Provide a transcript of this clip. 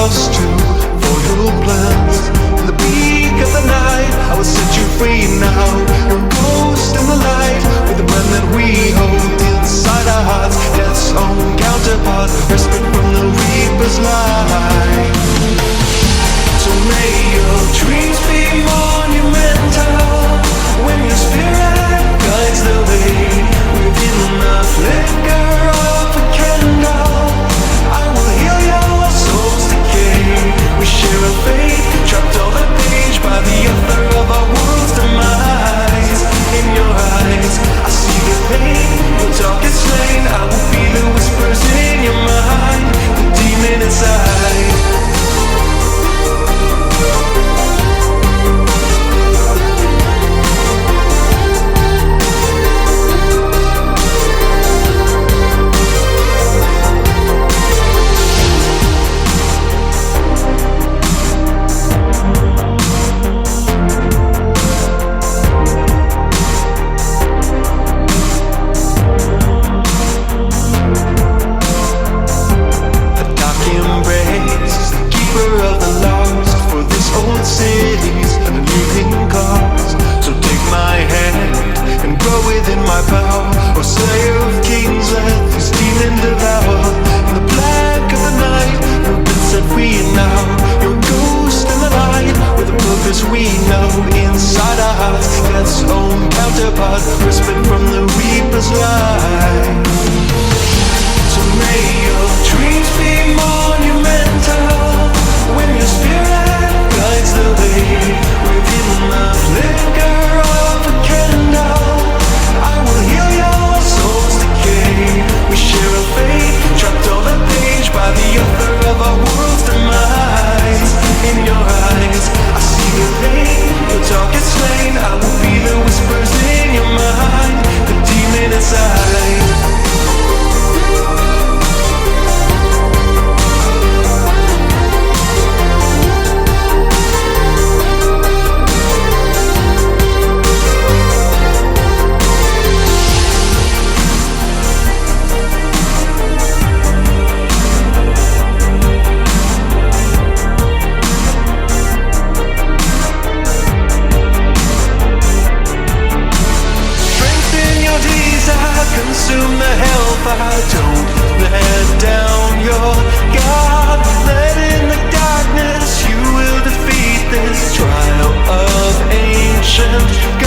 lost to for your plans. In the peak of the night, I will set you free now. You're a ghost in the light, with the brand that we hold inside our hearts. Death's own counterpart, respite from the reaper's light. So may your dreams be monumental when your spirit guides the way. Within the flicker of a candle, I will heal your soul's decay. We share a fate, trapped on a page by the author of our world's demise. In your eyes, I see the pain, your darkest flame. I will be the whispers in your mind, the demon inside. We know inside our hearts, Death's own counterpart, respite from the reaper's light. So may your dreams be monumental when your spirit guides the way. Within the flicker of a candle, I will heal your soul's decay. We share a fate, trapped on a page by the author of our world's demise. In your eyes, I see the pain, your darkest flame. I will be the whispers in your mind, the demon inside. Consume the hellfire, don't let down your guard. Let in the darkness, you will defeat this trial of ancient